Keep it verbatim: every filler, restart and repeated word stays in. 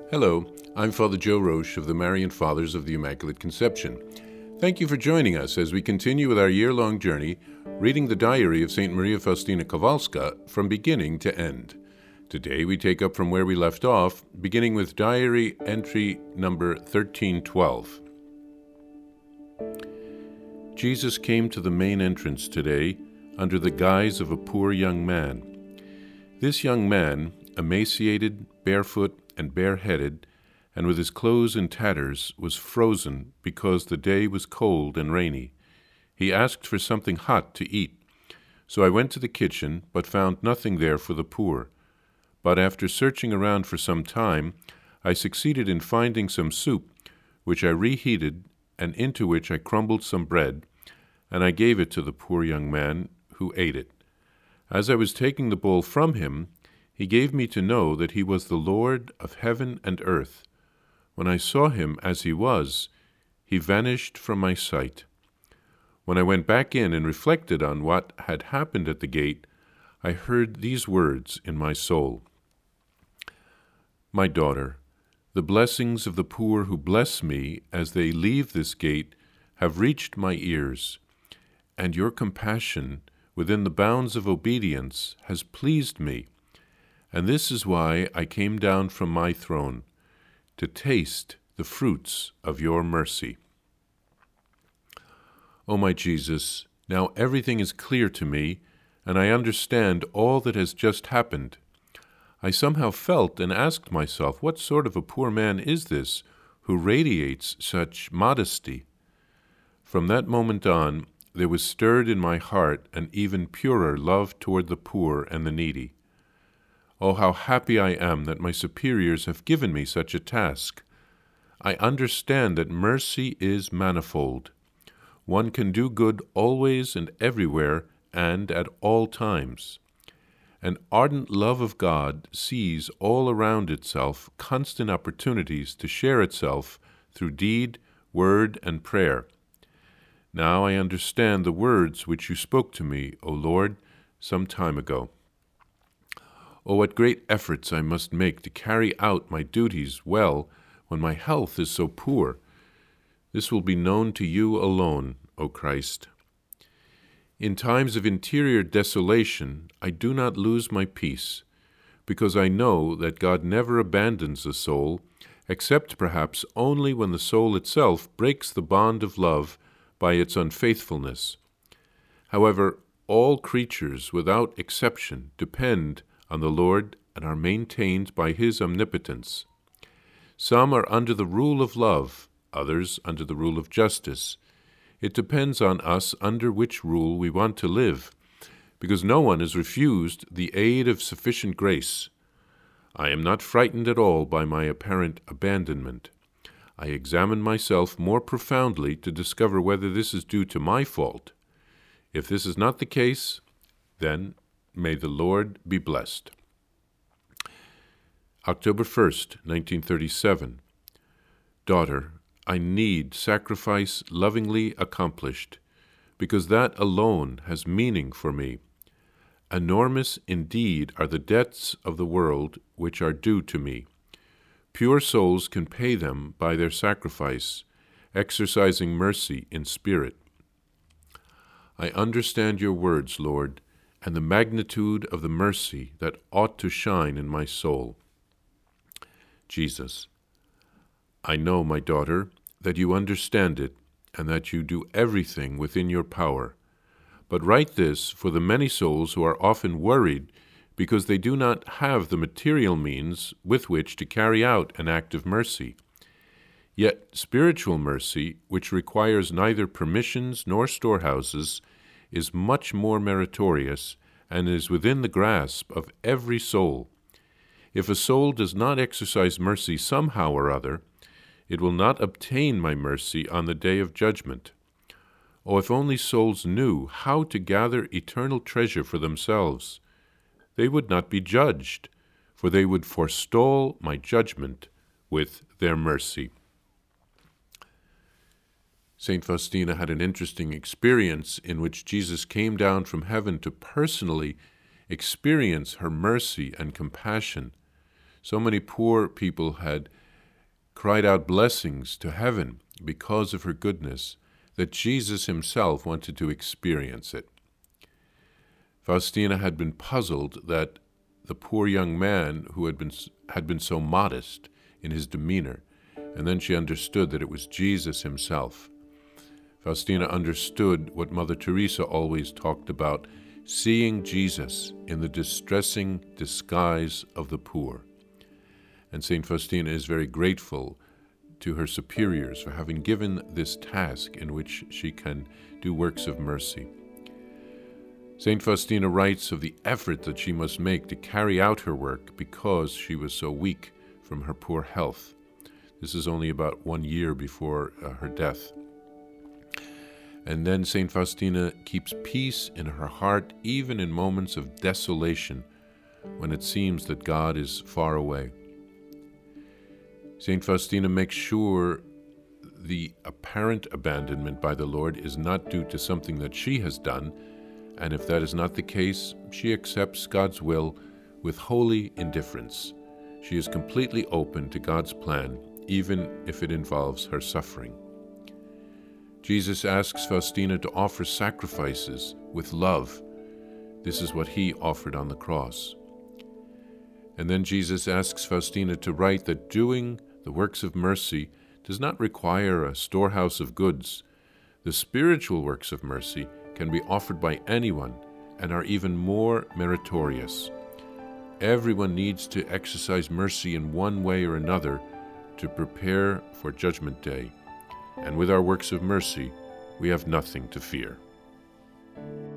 Hello, I'm Father Joe Roche of the Marian Fathers of the Immaculate Conception. Thank you for joining us as we continue with our year-long journey reading the diary of Saint Maria Faustina Kowalska from beginning to end. Today we take up from where we left off, beginning with diary entry number thirteen twelve. Jesus came to the main entrance today under the guise of a poor young man. This young man, emaciated, barefoot, and bareheaded, and with his clothes in tatters, was frozen because the day was cold and rainy. He asked for something hot to eat. So I went to the kitchen, but found nothing there for the poor. But after searching around for some time, I succeeded in finding some soup, which I reheated, and into which I crumbled some bread, and I gave it to the poor young man, who ate it. As I was taking the bowl from him, he gave me to know that he was the Lord of heaven and earth. When I saw him as he was, he vanished from my sight. When I went back in and reflected on what had happened at the gate, I heard these words in my soul. My daughter, the blessings of the poor who bless me as they leave this gate have reached my ears, and your compassion within the bounds of obedience has pleased me. And this is why I came down from my throne, to taste the fruits of your mercy. O my Jesus, now everything is clear to me, and I understand all that has just happened. I somehow felt and asked myself, what sort of a poor man is this who radiates such modesty? From that moment on, there was stirred in my heart an even purer love toward the poor and the needy. Oh, how happy I am that my superiors have given me such a task. I understand that mercy is manifold. One can do good always and everywhere and at all times. An ardent love of God sees all around itself constant opportunities to share itself through deed, word, and prayer. Now I understand the words which you spoke to me, O Lord, some time ago. Oh, what great efforts I must make to carry out my duties well when my health is so poor. This will be known to you alone, O Christ. In times of interior desolation, I do not lose my peace, because I know that God never abandons a soul, except perhaps only when the soul itself breaks the bond of love by its unfaithfulness. However, all creatures, without exception, depend on the Lord and are maintained by his omnipotence. Some are under the rule of love, others under the rule of justice. It depends on us under which rule we want to live, because no one is refused the aid of sufficient grace. I am not frightened at all by my apparent abandonment. I examine myself more profoundly to discover whether this is due to my fault. If this is not the case, then may the Lord be blessed. October first, nineteen thirty-seven. Daughter, I need sacrifice lovingly accomplished, because that alone has meaning for me. Enormous indeed are the debts of the world which are due to me. Pure souls can pay them by their sacrifice, exercising mercy in spirit. I understand your words, Lord, and the magnitude of the mercy that ought to shine in my soul. Jesus, I know, my daughter, that you understand it, and that you do everything within your power. But write this for the many souls who are often worried because they do not have the material means with which to carry out an act of mercy. Yet spiritual mercy, which requires neither permissions nor storehouses, is much more meritorious and is within the grasp of every soul. If a soul does not exercise mercy somehow or other, it will not obtain my mercy on the day of judgment. Oh, if only souls knew how to gather eternal treasure for themselves, they would not be judged, for they would forestall my judgment with their mercy. Saint Faustina had an interesting experience in which Jesus came down from heaven to personally experience her mercy and compassion. So many poor people had cried out blessings to heaven because of her goodness, that Jesus himself wanted to experience it. Faustina had been puzzled that the poor young man who had been had been so modest in his demeanor, and then she understood that it was Jesus himself. Faustina understood what Mother Teresa always talked about, seeing Jesus in the distressing disguise of the poor. And Saint Faustina is very grateful to her superiors for having given this task in which she can do works of mercy. Saint Faustina writes of the effort that she must make to carry out her work because she was so weak from her poor health. This is only about one year before uh, her death. And then Saint Faustina keeps peace in her heart even in moments of desolation when it seems that God is far away. Saint Faustina makes sure the apparent abandonment by the Lord is not due to something that she has done, and if that is not the case, she accepts God's will with holy indifference. She is completely open to God's plan, even if it involves her suffering. Jesus asks Faustina to offer sacrifices with love. This is what he offered on the cross. And then Jesus asks Faustina to write that doing the works of mercy does not require a storehouse of goods. The spiritual works of mercy can be offered by anyone and are even more meritorious. Everyone needs to exercise mercy in one way or another to prepare for Judgment Day. And with our works of mercy, we have nothing to fear.